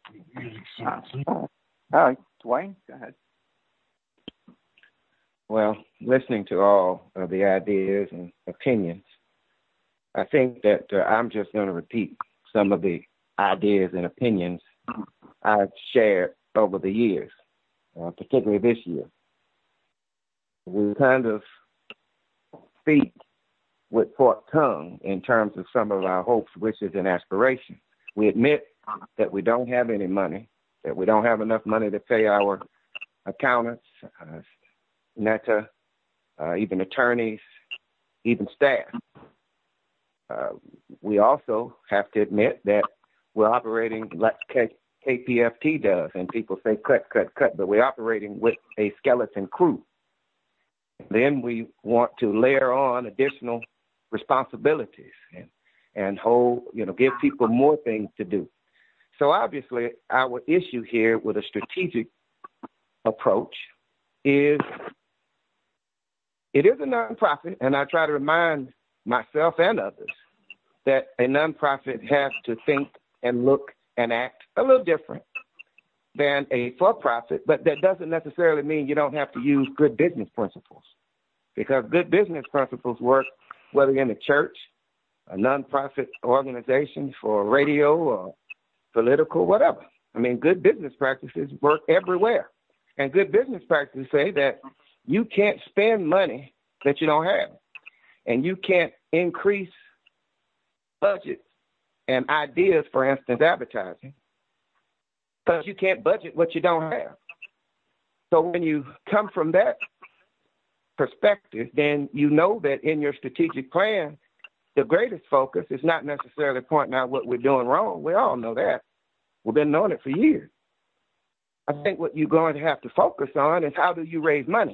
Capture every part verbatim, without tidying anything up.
Uh, all right, Dwayne, go ahead. Well, listening to all of the ideas and opinions, I think that uh, I'm just going to repeat some of the ideas and opinions I've shared over the years, uh, particularly this year. We kind of speak with forked tongue in terms of some of our hopes, wishes, and aspirations. We admit that we don't have any money, that we don't have enough money to pay our accountants, uh, netta, uh, even attorneys, even staff. Uh, we also have to admit that we're operating like K- KPFT does, and people say cut, cut, cut, but we're operating with a skeleton crew. Then we want to layer on additional responsibilities and, and hold, you know, give people more things to do. So obviously our issue here with a strategic approach is it is a nonprofit, and I try to remind myself and others that a nonprofit has to think and look and act a little different than a for-profit, but that doesn't necessarily mean you don't have to use good business principles, because good business principles work whether you're in a church, a nonprofit organization, for radio or political, whatever. I mean, good business practices work everywhere. And good business practices say that you can't spend money that you don't have, and you can't increase budgets and ideas, for instance, advertising, because you can't budget what you don't have. So when you come from that perspective, then you know that in your strategic plan, the greatest focus is not necessarily pointing out what we're doing wrong. We all know that. We've been knowing it for years. I think what you're going to have to focus on is how do you raise money?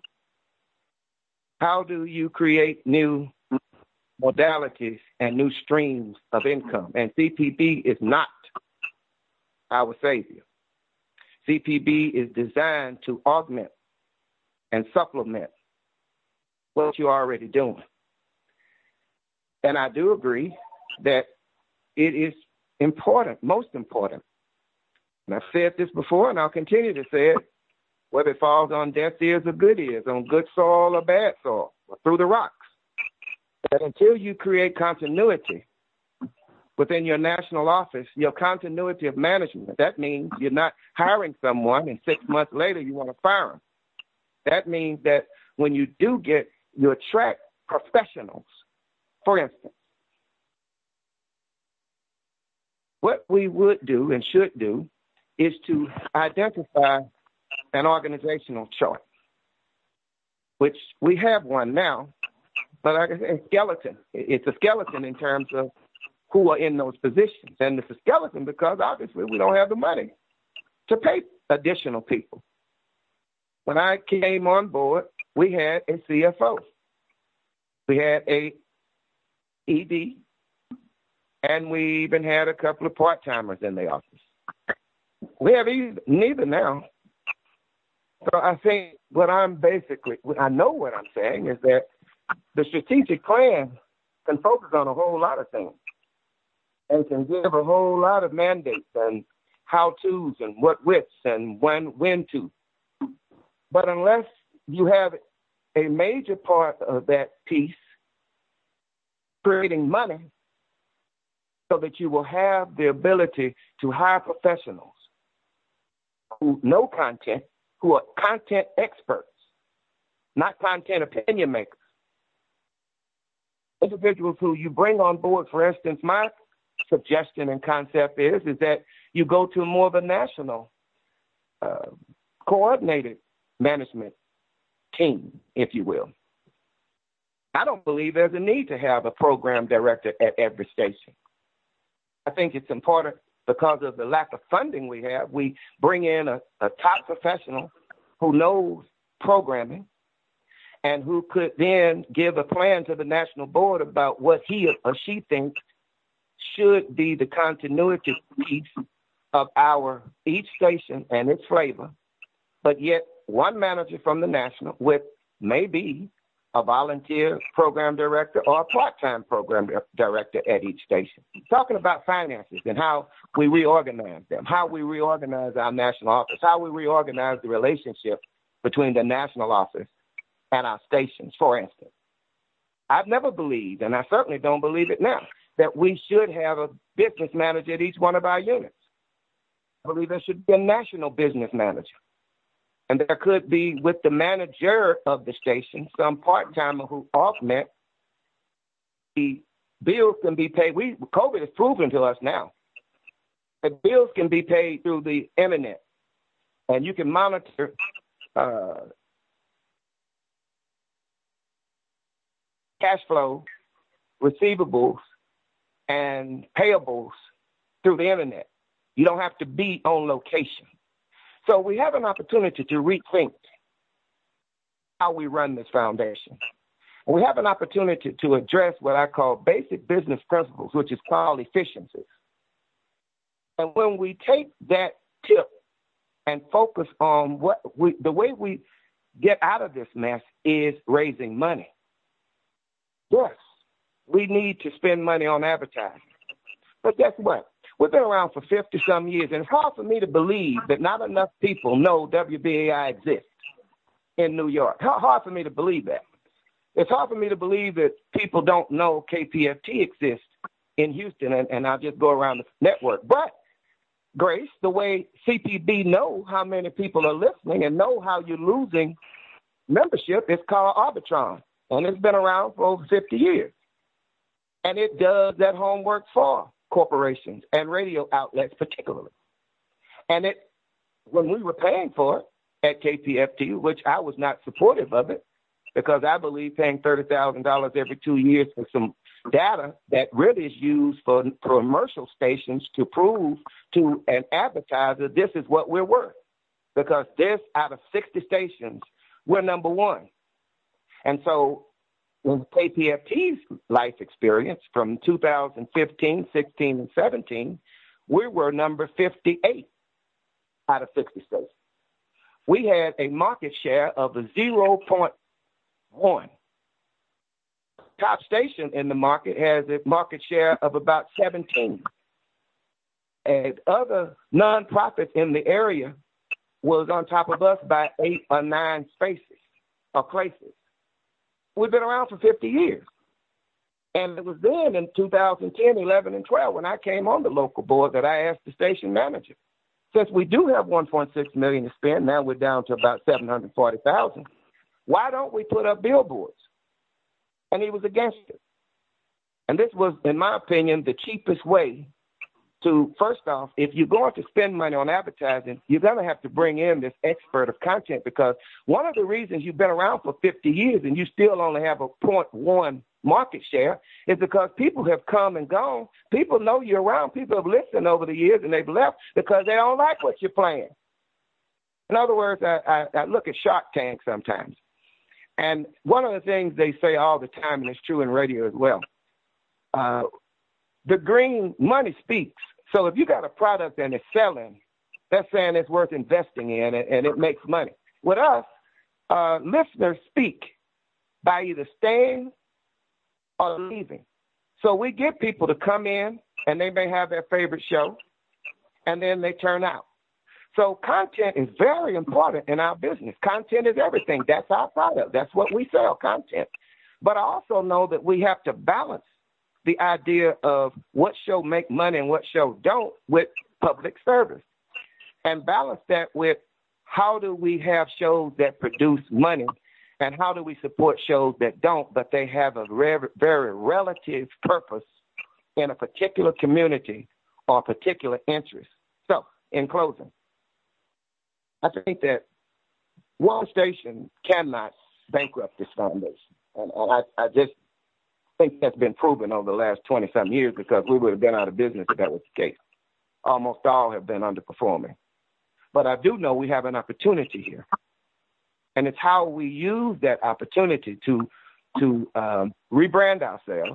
How do you create new modalities and new streams of income? And C P B is not our savior. C P B is designed to augment and supplement what you're already doing. And I do agree that it is important, most important. And I've said this before, and I'll continue to say it, whether it falls on deaf ears or good ears, on good soil or bad soil, or through the rocks, that until you create continuity within your national office, your continuity of management, that means you're not hiring someone and six months later you want to fire them. That means that when you do get, you attract professionals. For instance, what we would do and should do is to identify an organizational chart, which we have one now, but like I said, a skeleton. It's a skeleton in terms of who are in those positions. And it's a skeleton because obviously we don't have the money to pay additional people. When I came on board, we had a C F O. We had a E D, and we even had a couple of part-timers in the office. We have either, neither now. So I think what I'm basically, I know what I'm saying is that the strategic plan can focus on a whole lot of things and can give a whole lot of mandates and how-tos and what whips and when, when to. But unless you have a major part of that piece creating money so that you will have the ability to hire professionals who know content, who are content experts, not content opinion makers. Individuals who you bring on board, for instance, my suggestion and concept is, is that you go to more of a national uh, coordinated management team, if you will. I don't believe there's a need to have a program director at every station. I think it's important because of the lack of funding we have. We bring in a, a top professional who knows programming and who could then give a plan to the national board about what he or she thinks should be the continuity piece of our each station and its flavor, but yet one manager from the national with maybe a volunteer program director or a part-time program director at each station. Talking about finances and how we reorganize them, how we reorganize our national office, how we reorganize the relationship between the national office and our stations, for instance. I've never believed, and I certainly don't believe it now, that we should have a business manager at each one of our units. I believe there should be a national business manager. And there could be, with the manager of the station, some part-timer who augment the bills can be paid. We COVID has proven to us now that bills can be paid through the internet, and you can monitor uh, cash flow, receivables, and payables through the internet. You don't have to be on location. So we have an opportunity to rethink how we run this foundation. We have an opportunity to address what I call basic business principles, which is called efficiencies. And when we take that tip and focus on what we, the way we get out of this mess is raising money. Yes, we need to spend money on advertising. But guess what? We've been around for fifty some years, and it's hard for me to believe that not enough people know W B A I exists in New York. How hard for me to believe that. It's hard for me to believe that people don't know K P F T exists in Houston, and, and I'll just go around the network. But, Grace, the way C P B know how many people are listening and know how you're losing membership, it's called Arbitron, and it's been around for over fifty years. And it does that homework for corporations and radio outlets particularly. And it, when we were paying for it at K P F T, which I was not supportive of it, because I believe paying thirty thousand dollars every two years for some data that really is used for commercial stations to prove to an advertiser this is what we're worth. Because this, out of sixty stations, we're number one. And so in K P F T's life experience from two thousand fifteen, sixteen, and seventeen, we were number fifty-eight out of sixty stations. We had a market share of a zero point one. Top station in the market has a market share of about seventeen. And other nonprofits in the area was on top of us by eight or nine spaces or places. We've been around for fifty years. And it was then in two thousand ten, eleven, and twelve when I came on the local board that I asked the station manager, since we do have one point six million dollars to spend, now we're down to about seven hundred forty thousand dollars, why don't we put up billboards? And he was against it. And this was, in my opinion, the cheapest way to, first off, if you're going to spend money on advertising, you're going to have to bring in this expert of content, because one of the reasons you've been around for fifty years and you still only have a zero point one market share is because people have come and gone. People know you're around. People have listened over the years and they've left because they don't like what you're playing. In other words, I, I, I look at Shark Tank sometimes. And one of the things they say all the time, and it's true in radio as well, uh, the green money speaks. So if you got a product and it's selling, that's saying it's worth investing in and, and it makes money. With us, uh, listeners speak by either staying or leaving. So we get people to come in and they may have their favorite show and then they turn out. So content is very important in our business. Content is everything. That's our product. That's what we sell, content. But I also know that we have to balance the idea of what show make money and what show don't with public service, and balance that with how do we have shows that produce money and how do we support shows that don't, but they have a very, very relative purpose in a particular community or a particular interest. So in closing, I think that one station cannot bankrupt this foundation. And, and I, I just think that's been proven over the last twenty-some years, because we would have been out of business if that was the case. Almost all have been underperforming. But I do know we have an opportunity here. And it's how we use that opportunity to, to um, rebrand ourselves,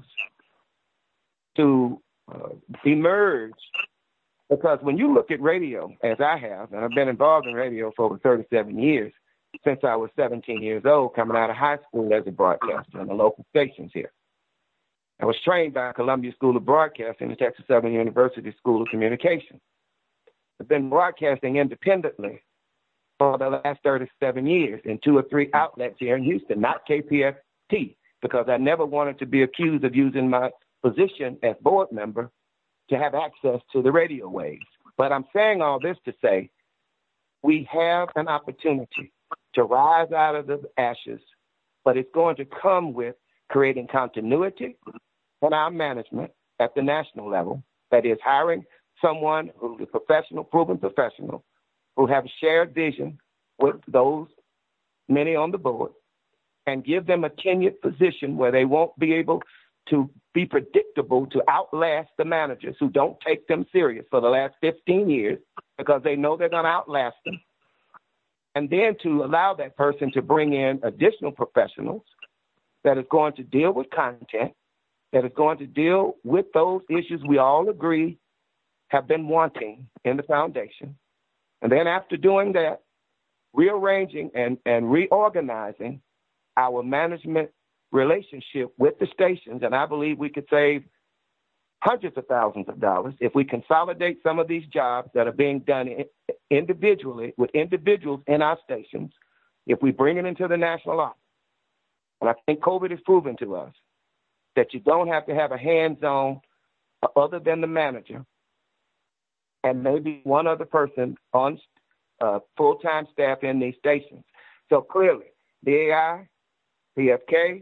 to uh, emerge. Because when you look at radio, as I have, and I've been involved in radio for over thirty-seven years, since I was seventeen years old, coming out of high school as a broadcaster on the local stations here. I was trained by Columbia School of Broadcasting and Texas Southern University School of Communication. I've been broadcasting independently for the last thirty-seven years in two or three outlets here in Houston, not K P F T, because I never wanted to be accused of using my position as board member to have access to the radio waves. But I'm saying all this to say we have an opportunity to rise out of the ashes, but it's going to come with creating continuity in our management at the national level, that is hiring someone who's a professional, proven professional, who have a shared vision with those many on the board, and give them a tenured position where they won't be able to be predictable to outlast the managers who don't take them serious for the last fifteen years because they know they're going to outlast them. And then to allow that person to bring in additional professionals that is going to deal with content, that is going to deal with those issues we all agree have been wanting in the foundation. And then after doing that, rearranging and, and reorganizing our management relationship with the stations, and I believe we could save hundreds of thousands of dollars if we consolidate some of these jobs that are being done individually with individuals in our stations, if we bring it into the national office. And I think COVID has proven to us that you don't have to have a hands-on other than the manager and maybe one other person on uh, full-time staff in these stations. So clearly, D A I, P F K,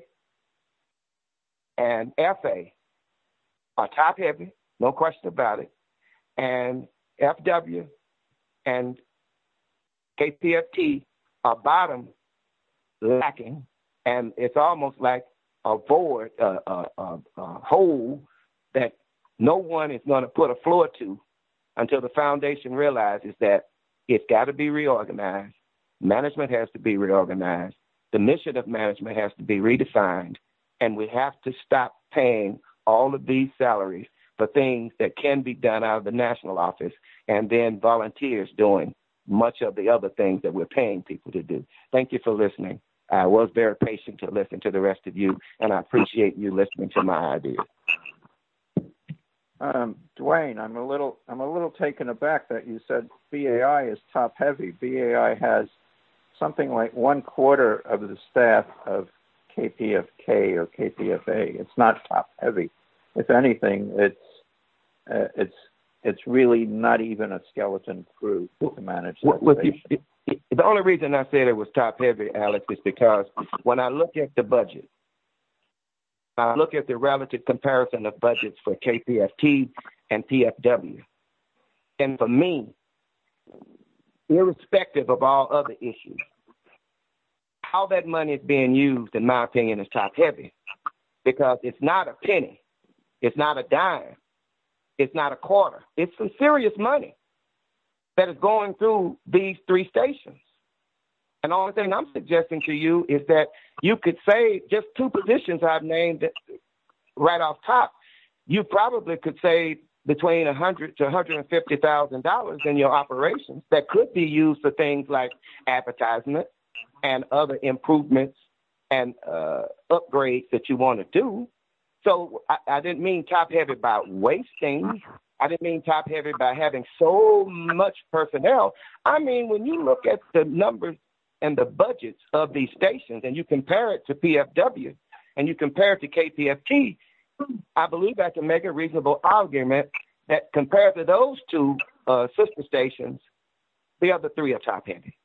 and F A are top-heavy, no question about it, and F W and K P F T are bottom lacking, and it's almost like a void, a, a, a, a hole that no one is going to put a floor to until the foundation realizes that it's got to be reorganized. Management has to be reorganized. The mission of management has to be redefined, and we have to stop paying all of these salaries for things that can be done out of the national office and then volunteers doing much of the other things that we're paying people to do. Thank you for listening. I was very patient to listen to the rest of you, and I appreciate you listening to my ideas. Um, Dwayne, I'm a little I'm a little taken aback that you said B A I is top heavy. B A I has something like one quarter of the staff of K P F K or K P F A. It's not top heavy. If anything, it's uh, it's it's really not even a skeleton crew to manage that well, station. It, it, the only reason I said it was top heavy, Alex, is because when I look at the budget, I look at the relative comparison of budgets for K P F T and P F W. And for me, irrespective of all other issues, how that money is being used, in my opinion, is top heavy, because it's not a penny. It's not a dime. It's not a quarter. It's some serious money that is going through these three stations. And the only thing I'm suggesting to you is that you could save just two positions I've named right off top. You probably could save between one hundred thousand to one hundred fifty thousand dollars in your operations that could be used for things like advertisement and other improvements and uh, upgrades that you want to do. So I, I didn't mean top heavy by wasting. I didn't mean top heavy by having so much personnel. I mean, when you look at the numbers and the budgets of these stations and you compare it to P F W and you compare it to K P F T, I believe I can make a reasonable argument that compared to those two uh, sister stations, the other three are top heavy.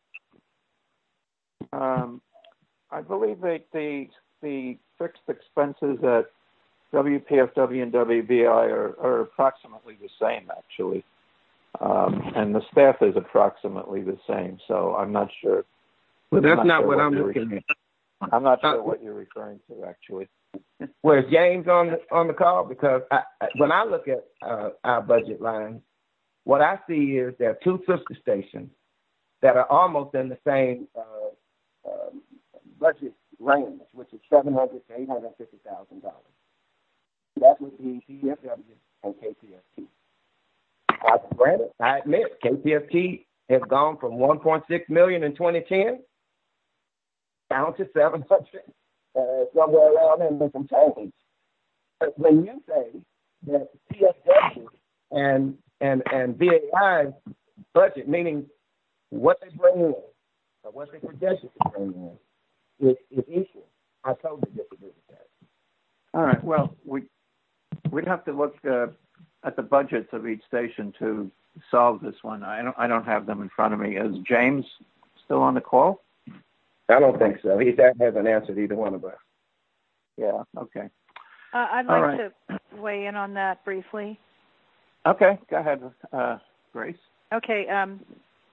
Um, I believe that the the fixed expenses at W P F W and W B I are, are approximately the same, actually. Um, and the staff is approximately the same, so I'm not sure. Well, that's I'm not, not sure what, what I'm you're looking re- at. I'm not sure uh, what you're referring to, actually. Well, is James on the, on the call? Because I, I, when I look at uh, our budget lines, what I see is there are two sister stations that are almost in the same uh, uh, budget range, which is seven hundred thousand to eight hundred fifty thousand dollars. That would be P F W and K P F T. I, granted, I admit K P F T has gone from one point six million dollars in twenty ten down to seven hundred, uh, somewhere around there and some change. But when you say that P F W and and and V A I budget, meaning what they bring in or what they projected to bring in, is, is equal, I totally disagree with that. All right. Well, we we'd have to look uh, at the budgets of each station to solve this one. I don't I don't have them in front of me. Is James still on the call? I don't think so. He hasn't answered either one of us. Yeah. Okay. Uh, I'd All like right. to weigh in on that briefly. Okay. Go ahead, uh, Grace. Okay. Um,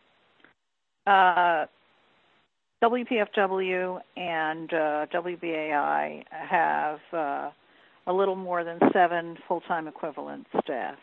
uh, W P F W and uh, W B A I have uh, a little more than seven full-time equivalent staff.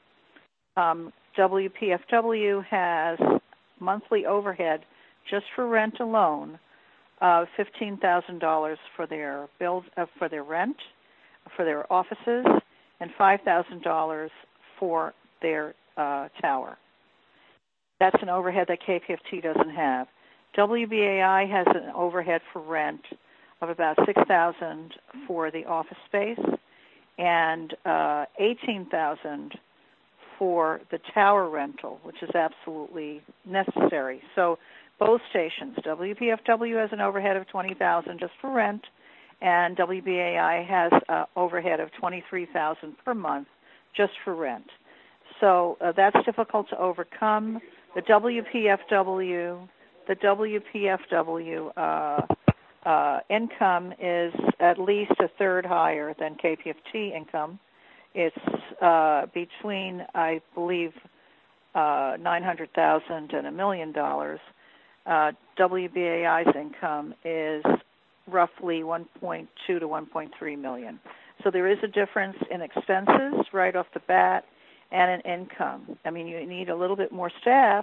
Um, W P F W has monthly overhead just for rent alone of fifteen thousand dollars for their build uh, for their rent, for their offices, and five thousand dollars for their uh, tower. That's an overhead that K P F T doesn't have. W B A I has an overhead for rent of about six thousand dollars for the office space and uh, eighteen thousand dollars for the tower rental, which is absolutely necessary. So both stations, W P F W has an overhead of twenty thousand dollars just for rent, and W B A I has an overhead of twenty-three thousand dollars per month just for rent. So uh, that's difficult to overcome. The W P F W, the W P F W uh, uh, income is at least a third higher than K P F T income. It's uh, between, I believe, uh, nine hundred thousand dollars and a million dollars. Uh, W B A I's income is roughly one point two to one point three million. So there is a difference in expenses right off the bat and in income. I mean, you need a little bit more staff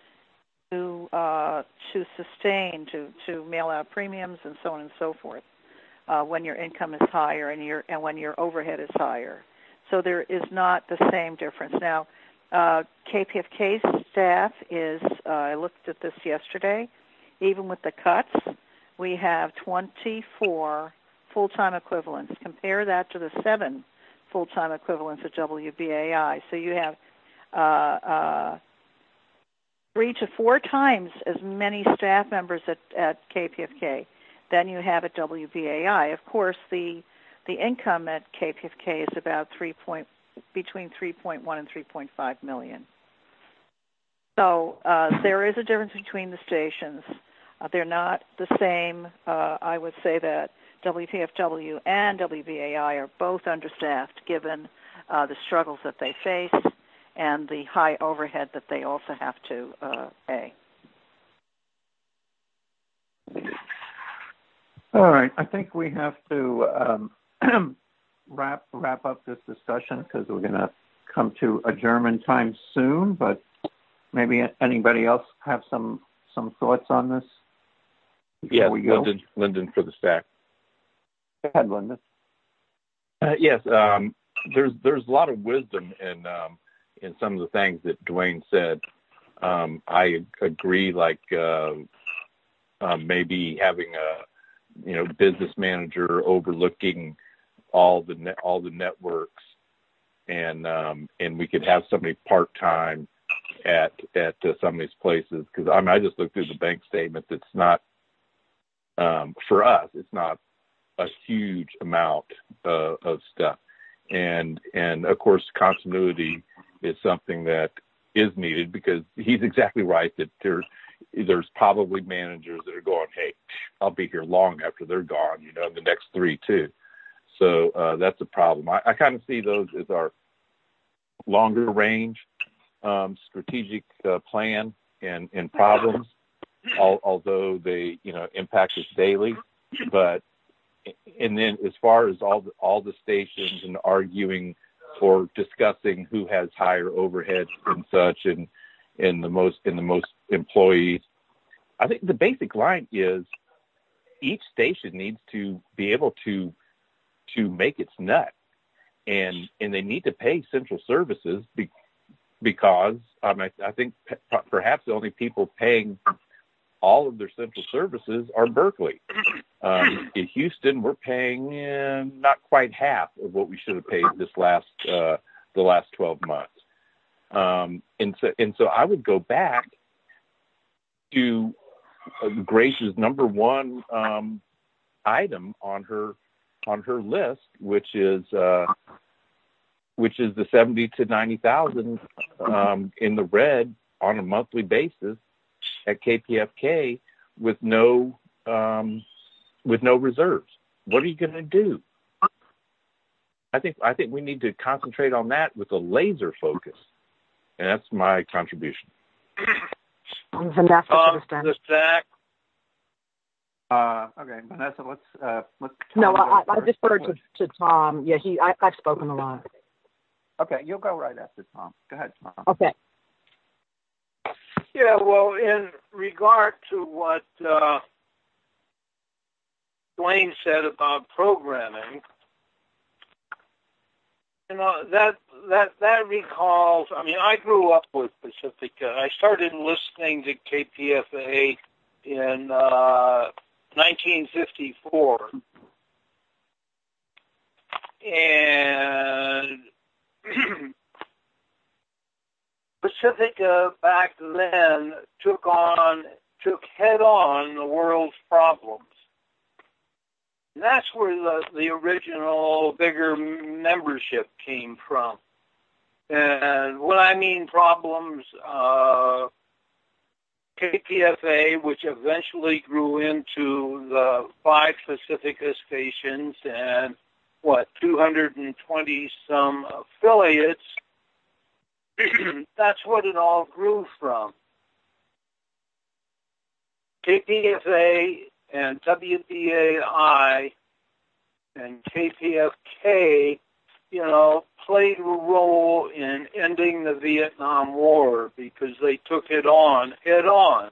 to uh, to sustain, to, to mail out premiums and so on and so forth uh, when your income is higher and your and when your overhead is higher. So there is not the same difference. Now, uh, K P F K's staff is, uh, I looked at this yesterday, even with the cuts, we have twenty-four full-time equivalents. Compare that to the seven full-time equivalents at W B A I. So you have uh, uh, three to four times as many staff members at, at K P F K than you have at W B A I. Of course, the the income at K P F K is about three point between three point one and three point five million. So uh, there is a difference between the stations. Uh, they're not the same. Uh, I would say that W P F W and W B A I are both understaffed given uh, the struggles that they face and the high overhead that they also have to uh, pay. All right. I think we have to um, wrap wrap up this discussion because we're going to come to adjournment time soon. But maybe anybody else have some some thoughts on this? Yes, we go? Lyndon, Lyndon for the stack. Go ahead, Lyndon. Uh, yes, um, there's there's a lot of wisdom in um, in some of the things that Dwayne said. Um, I agree, like uh, uh, maybe having a you know business manager overlooking all the ne- all the networks, and um, and we could have somebody part time at at uh, some of these places because I mean I just looked through the bank statement. It's not um, for us. It's not a huge amount uh, of stuff, and and of course continuity is something that is needed because he's exactly right that there there's probably managers that are going, hey, I'll be here long after they're gone, you know, the next three too. So uh, that's a problem. I, I kind of see those as our longer range um, strategic uh, plan and, and problems, al- although they, you know, impact us daily. But and then as far as all the, all the stations and arguing or discussing who has higher overhead and such and in the most in the most employees, I think the basic line is each station needs to be able to to make its nut, and and they need to pay central services be, because um, I, I think p- perhaps the only people paying all of their central services are Berkeley, Um, in Houston, we're paying uh, not quite half of what we should have paid this last uh, the last twelve months. Um, and so, and so, I would go back to uh, Grace's number one um, item on her on her list, which is uh, which is the seventy to ninety thousand um, in the red on a monthly basis at K P F K with no um, with no reserves. What are you going to do? I think I think we need to concentrate on that with a laser focus, and that's my contribution. Vanessa, um, the stack. Uh, okay, Vanessa, let's uh, let's. No, I, I deferred to, to Tom. Yeah, he. I, I've spoken a lot. Okay, you'll go right after Tom. Go ahead, Tom. Okay. Yeah, well, in regard to what uh, Dwayne said about programming, you know, that that that recalls. I mean, I grew up with Pacifica. I started listening to K P F A in uh, nineteen fifty-four, and Pacifica back then took on, took head on the world's problems. And that's where the, the original bigger membership came from. And when I mean problems, uh, K P F A, which eventually grew into the five Pacifica stations and, what, two hundred twenty some affiliates, that's what it all grew from. K P F A and W B A I and K P F K, you know, played a role in ending the Vietnam War because they took it on head on.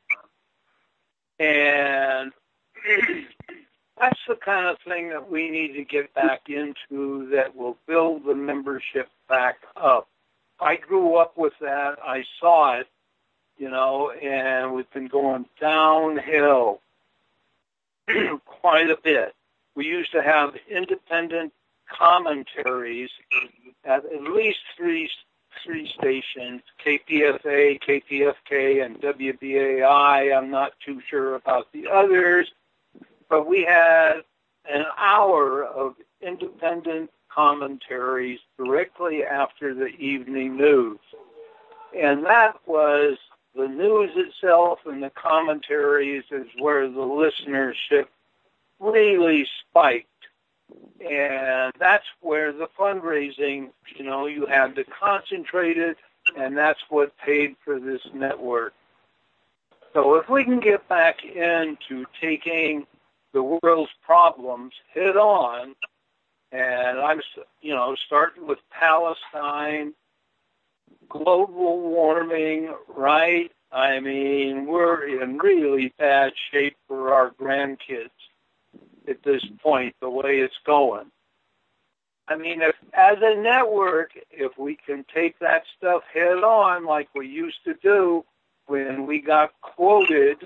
And that's the kind of thing that we need to get back into that will build the membership back up. I grew up with that. I saw it, you know, and we've been going downhill quite a bit. We used to have independent commentaries at at least three three stations, K P F A, K P F K, and W B A I. I'm not too sure about the others, but we had an hour of independent commentaries directly after the evening news. And that was the news itself, and the commentaries is where the listenership really spiked. And that's where the fundraising, you know, you had to concentrate it, and that's what paid for this network. So if we can get back into taking the world's problems head on, and I'm, you know, starting with Palestine, global warming, right? I mean, we're in really bad shape for our grandkids at this point, the way it's going. I mean, if, as a network, if we can take that stuff head on like we used to do when we got quoted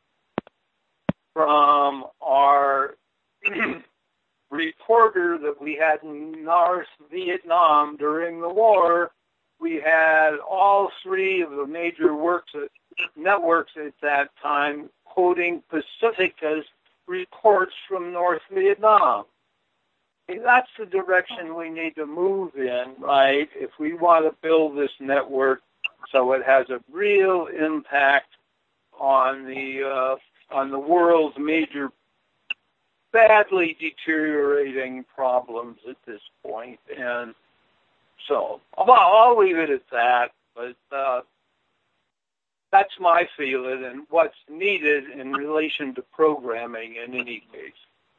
from our reporter that we had in North Vietnam during the war, we had all three of the major works at, networks at that time quoting Pacifica's reports from North Vietnam. And that's the direction we need to move in, right, if we want to build this network so it has a real impact on the uh, on the world's major badly deteriorating problems at this point. And so I'll, I'll leave it at that, but uh, that's my feeling and what's needed in relation to programming in any case.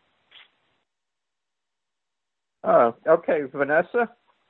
Oh, okay, Vanessa?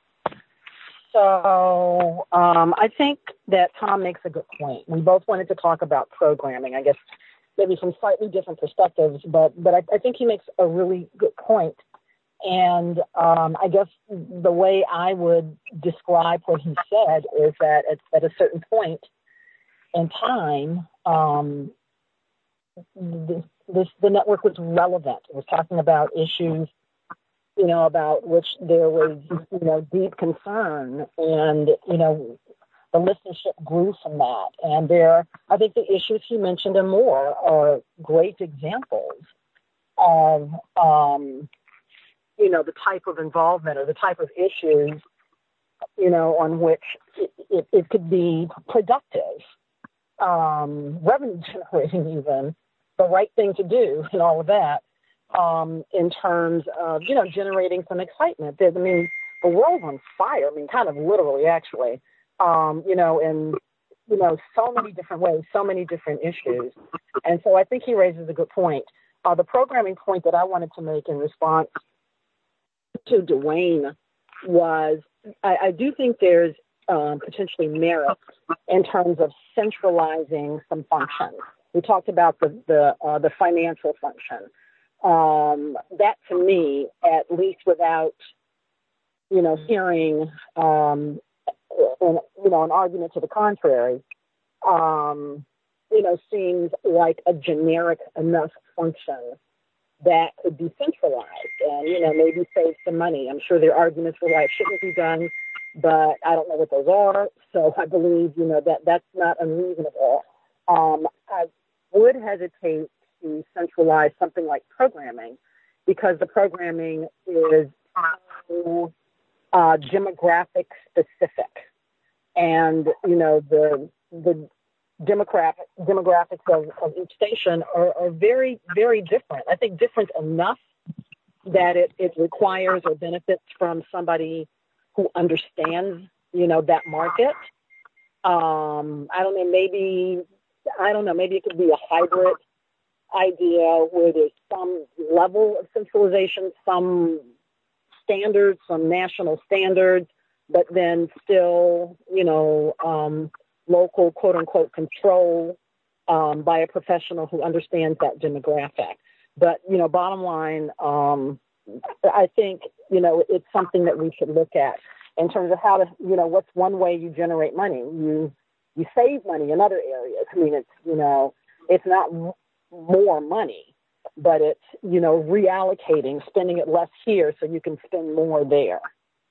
So um, I think that Tom makes a good point. We both wanted to talk about programming, I guess maybe from slightly different perspectives, but, but I, I think he makes a really good point. And um, I guess the way I would describe what he said is that at, at a certain point in time, um, the, this, the network was relevant. It was talking about issues, you know, about which there was, you know, deep concern, and, you know, the listenership grew from that. And there, I think the issues he mentioned and more are great examples of, um, you know, the type of involvement or the type of issues, you know, on which it, it, it could be productive, um, revenue generating even, the right thing to do and all of that, um, in terms of, you know, generating some excitement. I mean, the world's on fire. I mean, kind of literally, actually, um, you know, in, you know, so many different ways, so many different issues. And so I think he raises a good point. Uh, the programming point that I wanted to make in response to Dwayne was, I, I do think there's um, potentially merit in terms of centralizing some functions. We talked about the the, uh, the financial function. Um, that, to me, at least without, you know, hearing, um, an, you know, an argument to the contrary, um, you know, seems like a generic enough function that could be centralized and, you know, maybe save some money. I'm sure there are arguments for why it shouldn't be done, but I don't know what those are. So I believe, you know, that that's not unreasonable. Um, I would hesitate to centralize something like programming because the programming is so, uh, demographic specific. And, you know, the the demographic demographics of, of each station are, are very, very different. I think different enough that it, it requires or benefits from somebody who understands, you know, that market. Um, I don't know, maybe, I don't know, maybe it could be a hybrid idea where there's some level of centralization, some standards, some national standards, but then still, you know, um, local, quote unquote, control um, by a professional who understands that demographic. But, you know, bottom line, um, I think, you know, it's something that we should look at in terms of how to, you know, what's one way you generate money? You, you save money in other areas. I mean, it's, you know, it's not m- more money, but it's, you know, reallocating, spending it less here so you can spend more there.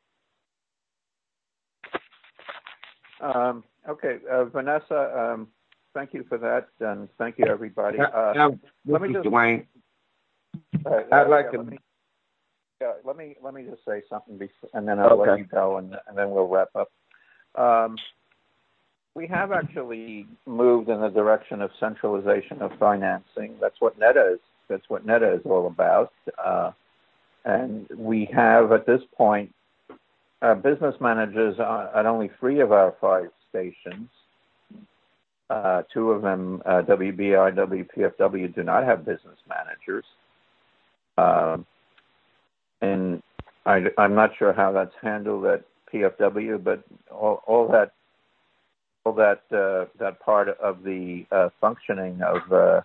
Um, okay, uh, Vanessa, um, thank you for that, and thank you, everybody. Uh, now, let me just, Dwayne. Uh, I'd like yeah, to. Let me, yeah, let me let me just say something, before, and then I'll okay. let you go, and, and then we'll wrap up. Um, we have actually moved in the direction of centralization of financing. That's what NETA is. That's what NETA is all about. Uh, and we have at this point uh, business managers at only three of our five stations. Uh, two of them, uh, W B I, W P F W, do not have business managers. Um, and I, I'm not sure how that's handled at P F W, but all, all that, all that, uh, that part of the uh, functioning of uh,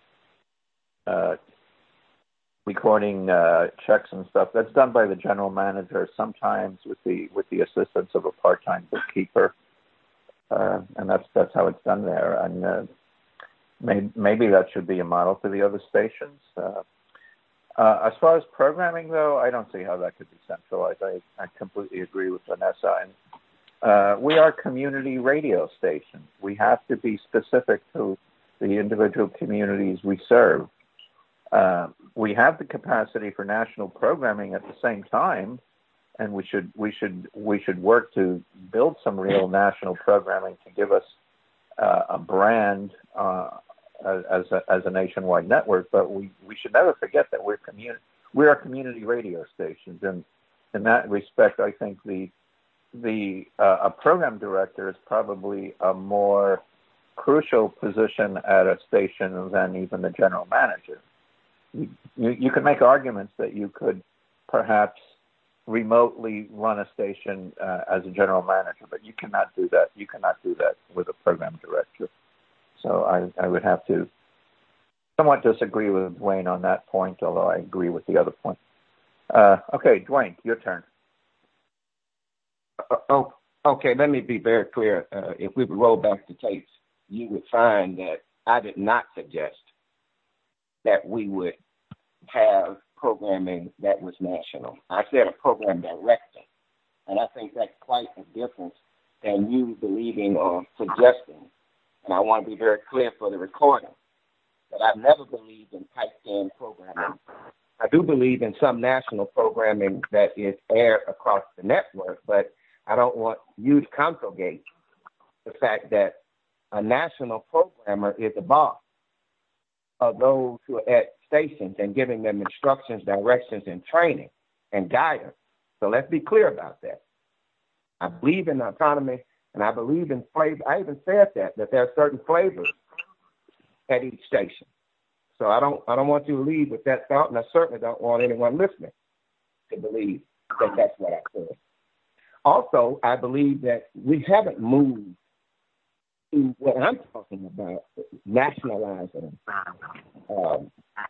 uh, recording uh, checks and stuff, that's done by the general manager, sometimes with the with the assistance of a part-time bookkeeper, uh, and that's that's how it's done there. And uh, maybe, maybe that should be a model for the other stations. Uh, Uh, as far as programming, though, I don't see how that could be centralized. I, I completely agree with Vanessa. And uh, we are community radio stations. We have to be specific to the individual communities we serve. Uh, we have the capacity for national programming at the same time, and we should we should we should work to build some real national programming to give us uh, a brand. Uh, As a, as a nationwide network, but we, we should never forget that we're community we are community radio stations, and in that respect, I think the the uh, a program director is probably a more crucial position at a station than even the general manager. You, you, you can make arguments that you could perhaps remotely run a station uh, as a general manager, but you cannot do that. You cannot do that with a program director. So I, I would have to somewhat disagree with Dwayne on that point, although I agree with the other point. Uh, okay, Dwayne, your turn. Uh, oh, okay, let me be very clear. Uh, if we roll back the tapes, you would find that I did not suggest that we would have programming that was national. I said a program director, and I think that's quite a difference than you believing or suggesting. And I want to be very clear for the recording that I've never believed in piped-in programming. I do believe in some national programming that is aired across the network, but I don't want you to congregate the fact that a national programmer is the boss of those who are at stations and giving them instructions, directions, and training and guidance. So let's be clear about that. I believe in autonomy, and I believe in flavor. I even said that, that there are certain flavors at each station. So I don't I don't want you to leave with that thought, and I certainly don't want anyone listening to believe that that's what I said. Also, I believe that we haven't moved to what I'm talking about, nationalizing, um,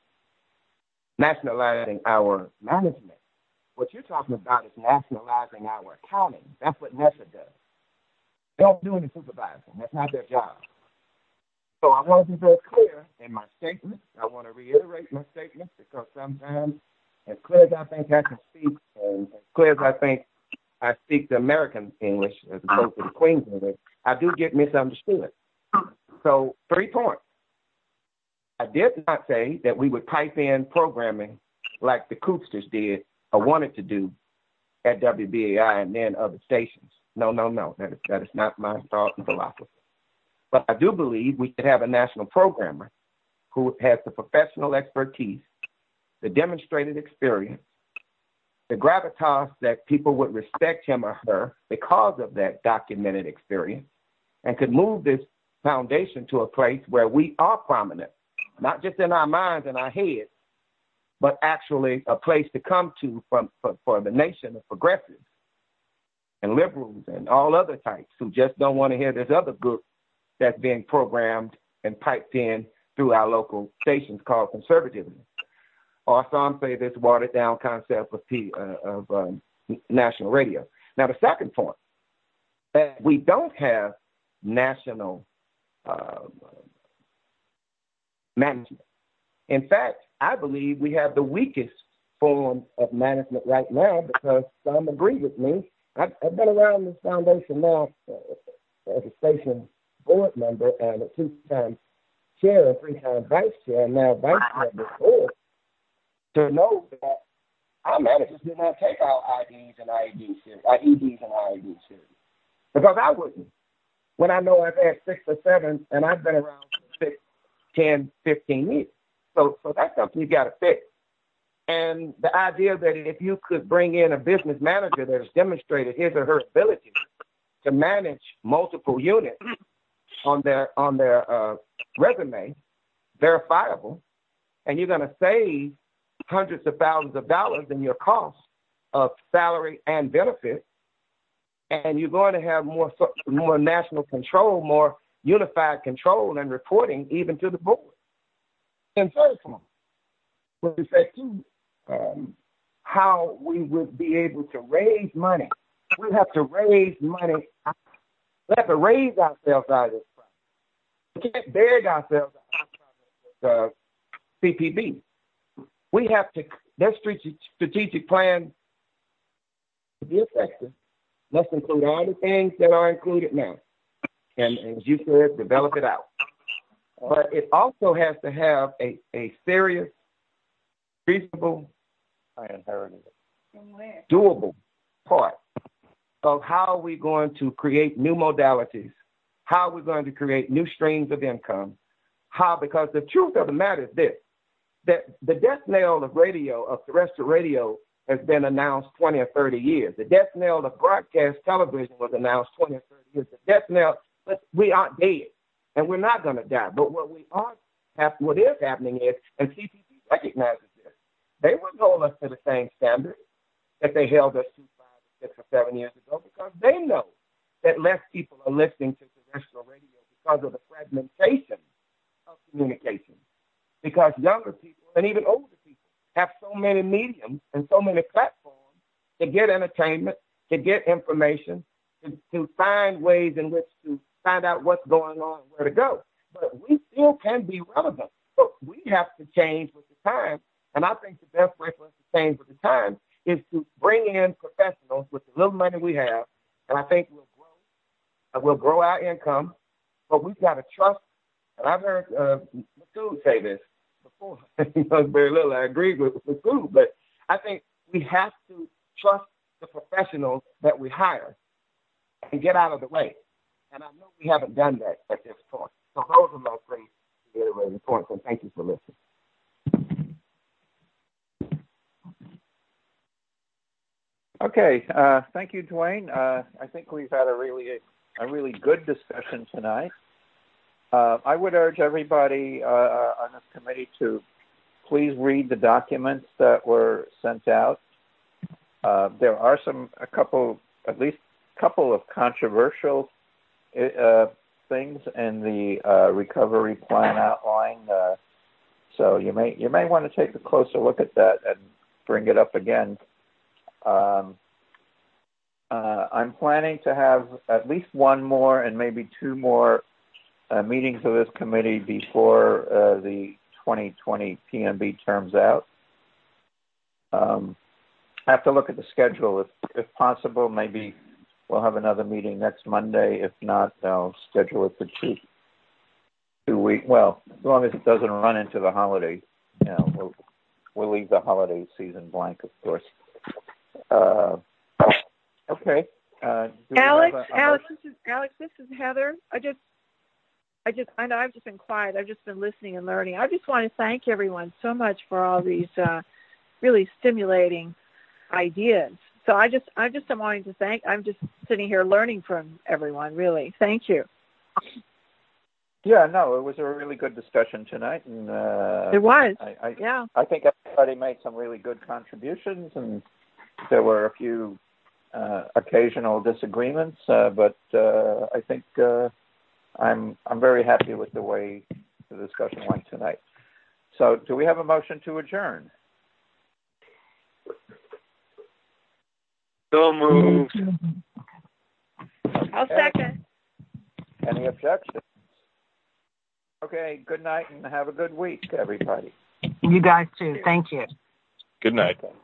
nationalizing our management. What you're talking about is nationalizing our accounting. That's what NESA does. They don't do any supervising. That's not their job. So I want to be very clear in my statement. I want to reiterate my statement because sometimes, as clear as I think I can speak, and as clear as I think I speak the American English as opposed to the Queen's English, I do get misunderstood. So three points. I did not say that we would pipe in programming like the Coopsters did or wanted to do at W B A I and then other stations. No, no, no. That is, that is not my thought and philosophy. But I do believe we should have a national programmer who has the professional expertise, the demonstrated experience, the gravitas that people would respect him or her because of that documented experience, and could move this foundation to a place where we are prominent, not just in our minds and our heads, but actually a place to come to from, for, for the nation of progressives and liberals and all other types who just don't want to hear this other group that's being programmed and piped in through our local stations called conservatism. Or some say this watered-down concept of, P, uh, of um, national radio. Now, the second point, that we don't have national uh, management. In fact, I believe we have the weakest form of management right now because some agree with me. I've, I've been around this foundation now uh, as a station board member and a two-time chair and three-time vice chair, and now vice chair of the board, to know that our managers did not take our I Ds and I E Ds serious, our E Ds and I E Ds serious. Because I wouldn't. When I know I've had six or seven, and I've been around for six, ten, fifteen years. So, so that's something you got to fix. And the idea that if you could bring in a business manager that has demonstrated his or her ability to manage multiple units on their on their uh, resume, verifiable, and you're going to save hundreds of thousands of dollars in your cost of salary and benefits, and you're going to have more more national control, more unified control and reporting even to the board. And third point, with respect to um, how we would be able to raise money, we have to raise money. We have to raise ourselves out of this problem. We can't beg ourselves out of the C P B. We have to, that strategic plan to be effective must include all the things that are included now. And, and as you said, develop it out. But it also has to have a, a serious, reasonable, doable part of how we're going to create new modalities, how we're going to create new streams of income, how, because the truth of the matter is this, that the death knell of radio, of terrestrial radio, has been announced twenty or thirty years. The death knell of broadcast television was announced twenty or thirty years. The death knell, but we aren't dead, and we're not going to die. But what we are, what is happening is, and C P P recognizes this, they wouldn't hold us to the same standard that they held us to five, six, or seven years ago, because they know that less people are listening to terrestrial radio because of the fragmentation of communication. Because younger people and even older people have so many mediums and so many platforms to get entertainment, to get information, to, to find ways in which to find out what's going on and where to go. But we still can be relevant But we have to change with the times. And I think the best way for us to change with the times is to bring in professionals with the little money we have. And I think we'll grow, uh, we'll grow our income. But we've got to trust. And I've heard uh, Masood say this before. You know, very little. I agree with Masood, but I think we have to trust the professionals that we hire and get out of the way. And I know we haven't done that at this point. So those are my three reiterated points, and thank you for listening. Okay, uh, thank you, Dwayne. Uh, I think we've had a really, a really good discussion tonight. Uh, I would urge everybody uh, on this committee to please read the documents that were sent out. Uh, there are some, a couple, at least a couple of controversial uh, things in the uh, recovery plan outline. Uh, so you may you may want to take a closer look at that and bring it up again. Um, uh, I'm planning to have at least one more and maybe two more uh, meetings of this committee before uh, the twenty twenty P M B terms out. Um, I have to look at the schedule. If, if possible, maybe we'll have another meeting next Monday. If not, I'll schedule it for two, two weeks. Well, as long as it doesn't run into the holiday, you know, we'll, we'll leave the holiday season blank, of course. Uh, okay. Uh, Alex, a, a Alex, this is Alex. This is Heather. I just, I just, I know I've just been quiet. I've just been listening and learning. I just want to thank everyone so much for all these uh, really stimulating ideas. So I just, I just am wanting to thank. I'm just sitting here learning from everyone. Really, thank you. Yeah, no, it was a really good discussion tonight, and uh, it was. I, I, yeah, I think everybody made some really good contributions, and there were a few uh, occasional disagreements, uh, but uh, I think uh, I'm I'm very happy with the way the discussion went tonight. So, do we have a motion to adjourn? So moved. Okay. I'll second. Any objections? Okay, good night and have a good week, everybody. You guys too. Thank you. Good night. Okay.